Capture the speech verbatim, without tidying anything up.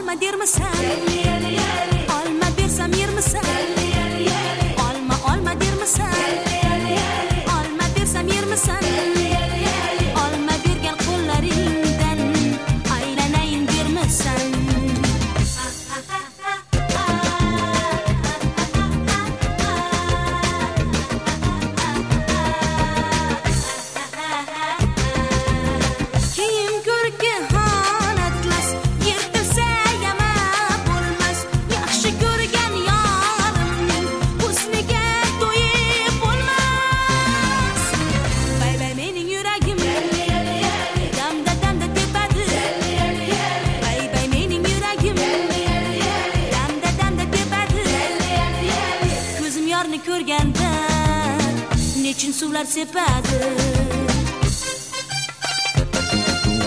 olma dermisan? Olma bersam yermisan? Olma olma dermisan? Olma bersam yermisan? Olma bergan qo'llaringdan aylanayin dermisan? Kiyim ko'rki xon atlas, yirtilsa yama bo'lmas. Yaxshi ko'rgan yorimning husniga to'yib bo'lmas. Bay bay mening yuragim damda damda tepadi. Bay bay mening yuragim damda damda tepadi. Ko'zim yorni ko'rganda nechun suvlar sepadi.